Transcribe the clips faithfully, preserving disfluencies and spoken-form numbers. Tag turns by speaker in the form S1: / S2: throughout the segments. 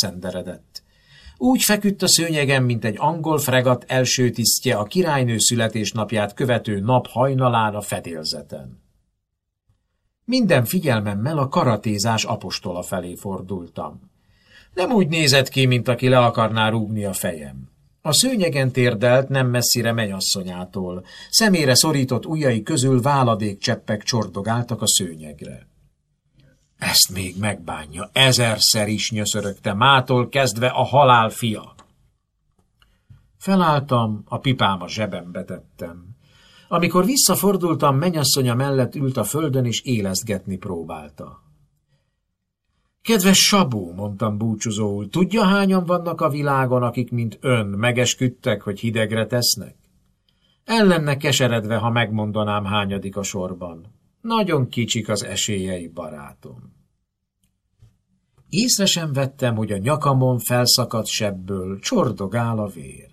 S1: szenderedett. Úgy feküdt a szőnyegen, mint egy angol fregat első tisztje a királynő születésnapját követő nap hajnalán a fedélzeten. Minden figyelmemmel a karatézás apostola felé fordultam. Nem úgy nézett ki, mint aki le akarná rúgni a fejem. A szőnyegen térdelt nem messzire mennyasszonyától. Szemére szorított ujjai közül váladékcseppek csordogáltak a szőnyegre. Ezt még megbánja, ezerszer is nyöszörögte, mától kezdve a halál fia. Felálltam, a pipám a zsebembe tettem. Amikor visszafordultam, mennyasszonya mellett ült a földön, és élesztgetni próbálta. Kedves Sabó, mondtam búcsúzóul, tudja, hányan vannak a világon, akik, mint ön, megesküdtek, hogy hidegre tesznek? El lenne keseredve, ha megmondanám, hányadik a sorban. Nagyon kicsik az esélyei, barátom. Észre sem vettem, hogy a nyakamon felszakadt sebből csordogál a vér.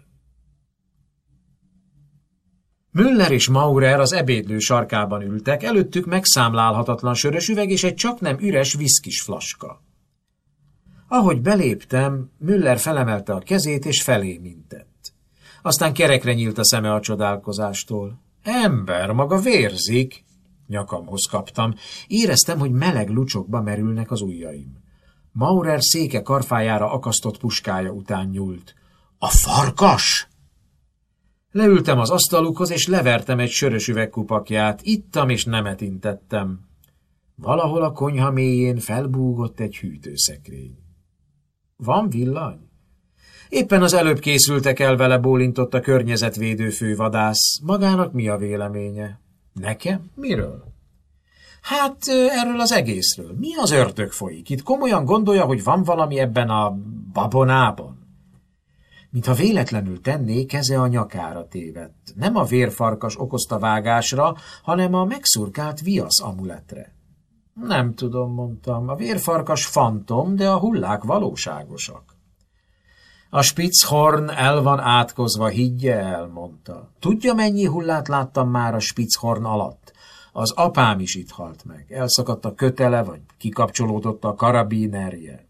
S1: Müller és Maurer az ebédlő sarkában ültek, előttük megszámlálhatatlan sörös üveg és egy csaknem üres viszkis flaska. Ahogy beléptem, Müller felemelte a kezét és felé mintett. Aztán kerekre nyílt a szeme a csodálkozástól. Ember, maga vérzik! Nyakamhoz kaptam. Éreztem, hogy meleg lucsokba merülnek az ujjaim. Maurer széke karfájára akasztott puskája után nyúlt. A farkas! Leültem az asztalukhoz, és levertem egy sörös üvegkupakját, ittam és nemet intettem. Valahol a konyha mélyén felbúgott egy hűtőszekrény. Van villany? Éppen az előbb készültek el vele, bólintott a környezetvédő fővadász. Magának mi a véleménye? Nekem? Miről? Hát erről az egészről. Mi az ördög folyik? Itt komolyan gondolja, hogy van valami ebben a babonában? Mintha véletlenül tenné, keze a nyakára tévedt. Nem a vérfarkas okozta vágásra, hanem a megszurkált viasz amuletre. Nem tudom, mondtam, a vérfarkas fantom, de a hullák valóságosak. A Spitzhorn el van átkozva, higgye el, mondta. Tudja, mennyi hullát láttam már a Spitzhorn alatt? Az apám is itt halt meg. Elszakadt a kötele, vagy kikapcsolódott a karabinerje.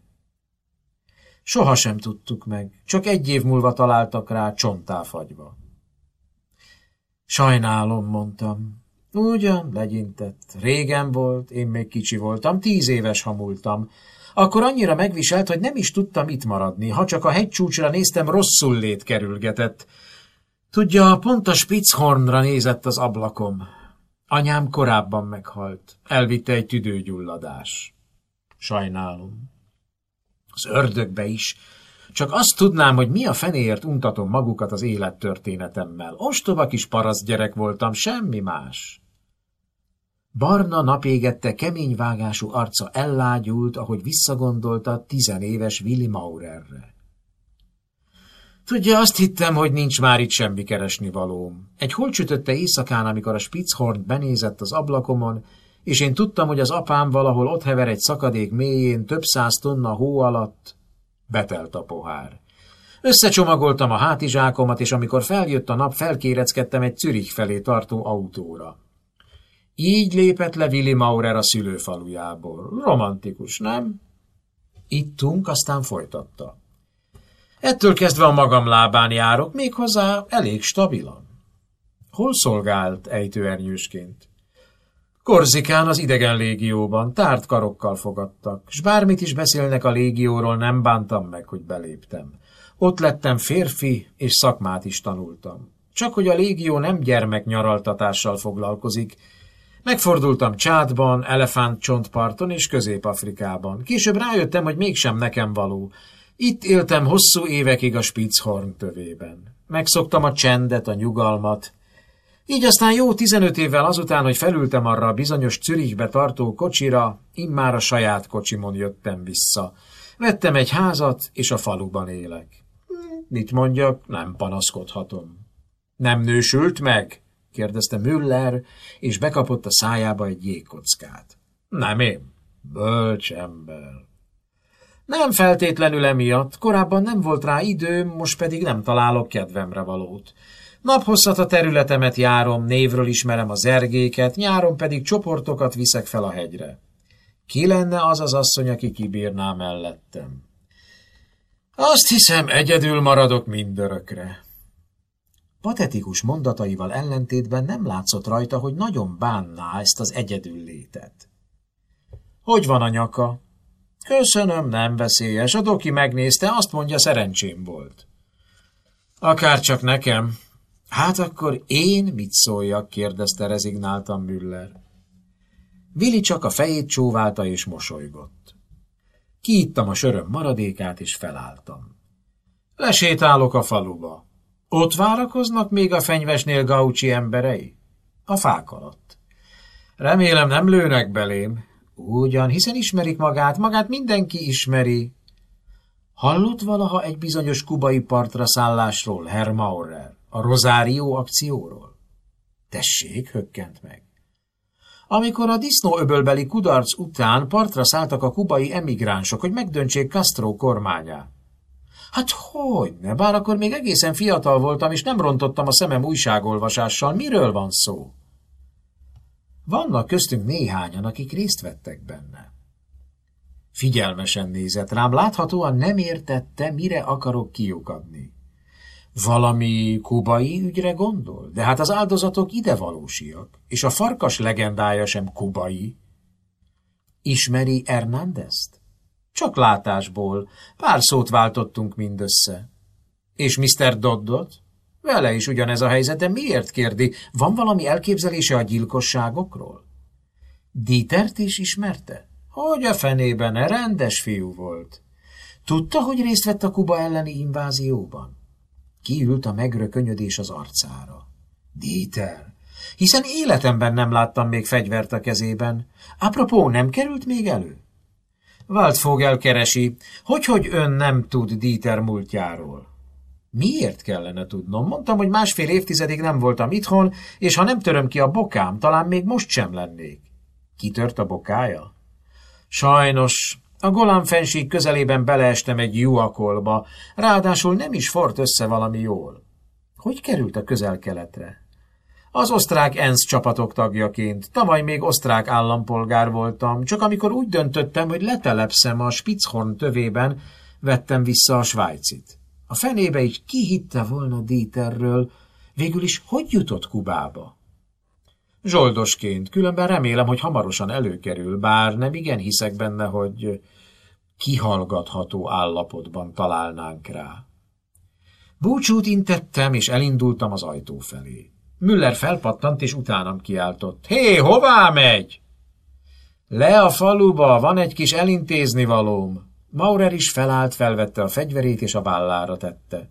S1: Soha sem tudtuk meg, csak egy év múlva találtak rá csontáfagyva. Sajnálom, mondtam. Ugyan, legyintett. Régen volt, én még kicsi voltam, tíz éves hamultam. Akkor annyira megviselt, hogy nem is tudtam itt maradni. Ha csak a hegycsúcsra néztem, rosszul lét kerülgetett. Tudja, pont a Spitzhornra nézett az ablakom. Anyám korábban meghalt. Elvitte egy tüdőgyulladás. Sajnálom. Az ördögbe is. Csak azt tudnám, hogy mi a fenéért untatom magukat az élettörténetemmel. Ostoba kis paraszt gyerek voltam, semmi más. Barna napégette kemény vágású arca ellágyult, ahogy visszagondolta tizenéves Willi Maurerre. Tudja, azt hittem, hogy nincs már itt semmi keresnivalóm. Egy holtsütötte éjszakán, amikor a Spitzhorn benézett az ablakomon, és én tudtam, hogy az apám valahol ott hever egy szakadék mélyén, több száz tonna hó alatt, betelt a pohár. Összecsomagoltam a hátizsákomat, és amikor feljött a nap, felkéreckedtem egy Zürich felé tartó autóra. Így lépett le Willi Maurer a szülőfalujából. Romantikus, nem? Ittunk, aztán folytatta. Ettől kezdve a magam lábán járok, méghozzá elég stabilan. Hol szolgált ejtőernyősként? Korzikán az idegen légióban, tárt karokkal fogadtak, s bármit is beszélnek a légióról, nem bántam meg, hogy beléptem. Ott lettem férfi, és szakmát is tanultam. Csak hogy a légió nem gyermeknyaraltatással foglalkozik. Megfordultam Csádban, Elefántcsontparton és Közép-Afrikában. Később rájöttem, hogy mégsem nekem való. Itt éltem hosszú évekig a Spitzhorn tövében. Megszoktam a csendet, a nyugalmat. Így aztán jó tizenöt évvel azután, hogy felültem arra a bizonyos Zürichbe tartó kocsira, immár a saját kocsimon jöttem vissza. Vettem egy házat, és a faluban élek. Mit mondjak, nem panaszkodhatom. Nem nősült meg? Kérdezte Müller, és bekapott a szájába egy jégkockát. Nem én. Bölcs ember. Nem feltétlenül emiatt, korábban nem volt rá időm, most pedig nem találok kedvemre valót. Naphosszat a területemet járom, névről ismerem a zergéket, nyáron pedig csoportokat viszek fel a hegyre. Ki lenne az az asszony, aki kibírná mellettem? Azt hiszem, egyedül maradok mindörökre. Patetikus mondataival ellentétben nem látszott rajta, hogy nagyon bánná ezt az egyedül létet. Hogy van a nyaka? Köszönöm, nem veszélyes. A doki megnézte, azt mondja, szerencsém volt. Akárcsak nekem. Hát akkor én mit szóljak, kérdezte rezignáltan Müller. Willi csak a fejét csóválta és mosolygott. Kiittam a söröm maradékát, és felálltam. Lesétálok a faluba. Ott várakoznak még a fenyvesnél Gaucsi emberei? A fák alatt. Remélem nem lőnek belém. Ugyan, hiszen ismerik magát, magát mindenki ismeri. Hallott valaha egy bizonyos kubai partra szállásról, Herr Maurer, a Rosario akcióról? Tessék, hökkent meg. Amikor a disznóöbölbeli kudarc után partra szálltak a kubai emigránsok, hogy megdöntsék Castro kormányát. Hát hogyne, bár akkor még egészen fiatal voltam, és nem rontottam a szemem újságolvasással. Miről van szó? Vannak köztünk néhányan, akik részt vettek benne. Figyelmesen nézett rám, láthatóan nem értette, mire akarok kiukadni. Valami kubai ügyre gondol? De hát az áldozatok idevalósiak, és a farkas legendája sem kubai. Ismeri Hernándezt? Csak látásból, pár szót váltottunk mindössze. És miszter Doddot? Vele is ugyanez a helyzet, de miért kérdi? Van valami elképzelése a gyilkosságokról? Dietert is ismerte? Hogy a fenében, rendes fiú volt. Tudta, hogy részt vett a Kuba elleni invázióban? Kiült a megrökönyödés az arcára. Dieter, hiszen életemben nem láttam még fegyvert a kezében. Apropó, nem került még elő? Waldvogel keresi, hogyhogy ön nem tud Dieter múltjáról. Miért kellene tudnom? Mondtam, hogy másfél évtizedig nem voltam itthon, és ha nem töröm ki a bokám, talán még most sem lennék. Kitört a bokája? Sajnos, a Golán-fennsík közelében beleestem egy juakolba, ráadásul nem is fort össze valami jól. Hogy került a Közel-Keletre? Az osztrák ENSZ csapatok tagjaként, tavaly még osztrák állampolgár voltam, csak amikor úgy döntöttem, hogy letelepszem a Spitzhorn tövében, vettem vissza a svájcit. A fenébe is ki hitte volna Dieterről, végül is hogy jutott Kubába? Zsoldosként, különben remélem, hogy hamarosan előkerül, bár nem igen hiszek benne, hogy kihallgatható állapotban találnánk rá. Búcsút intettem, és elindultam az ajtó felé. Müller felpattant, és utánam kiáltott. Hé, hová megy? Le a faluba, van egy kis elintéznivalóm. Maurer is felállt, felvette a fegyverét, és a vállára tette.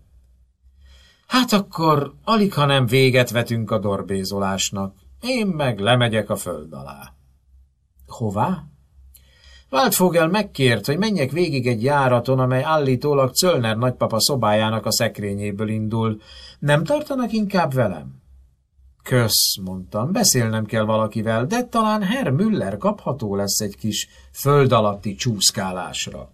S1: Hát akkor alig, ha nem véget vetünk a dorbézolásnak. Én meg lemegyek a föld alá. Hová? Waldvogel megkért, hogy menjek végig egy járaton, amely állítólag Zöllner nagypapa szobájának a szekrényéből indul. Nem tartanak inkább velem? Kösz, mondtam, beszélnem kell valakivel, de talán Herr Müller kapható lesz egy kis föld alatti csúszkálásra.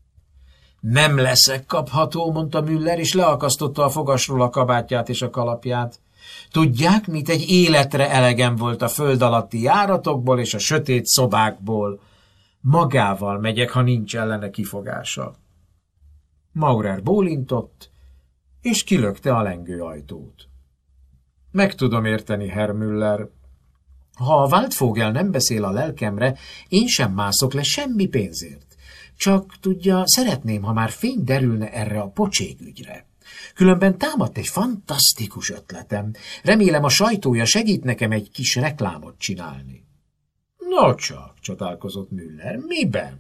S1: Nem leszek kapható, mondta Müller, és leakasztotta a fogasról a kabátját és a kalapját. Tudják, mit egy életre elegem volt a föld alatti járatokból és a sötét szobákból. Magával megyek, ha nincs ellene kifogása. Maurer bólintott, és kilökte a lengőajtót. Meg tudom érteni, Herr Müller. Ha a Waldvogel nem beszél a lelkemre, én sem mászok le semmi pénzért. Csak tudja, szeretném, ha már fény derülne erre a pocségügyre. Különben támadt egy fantasztikus ötletem. Remélem a sajtója segít nekem egy kis reklámot csinálni. No csak, csodálkozott Müller, miben?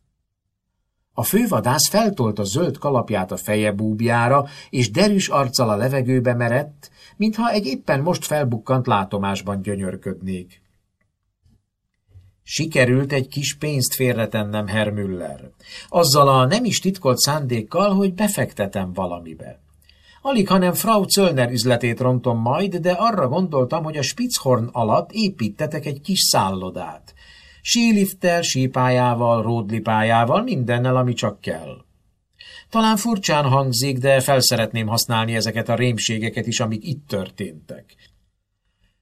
S1: A fővadász feltolta zöld kalapját a feje búbjára, és derűs arccal a levegőbe merett, mintha egy éppen most felbukkant látomásban gyönyörködnék. Sikerült egy kis pénzt félretennem, Herr Müller. Azzal a nem is titkolt szándékkal, hogy befektetem valamibe. Alig, hanem Frau Zöllner üzletét rontom majd, de arra gondoltam, hogy a Spitzhorn alatt építetek egy kis szállodát. Sílifttel, sípályával, ródlipályával, mindennel, ami csak kell. Talán furcsán hangzik, de felszeretném használni ezeket a rémségeket is, amik itt történtek.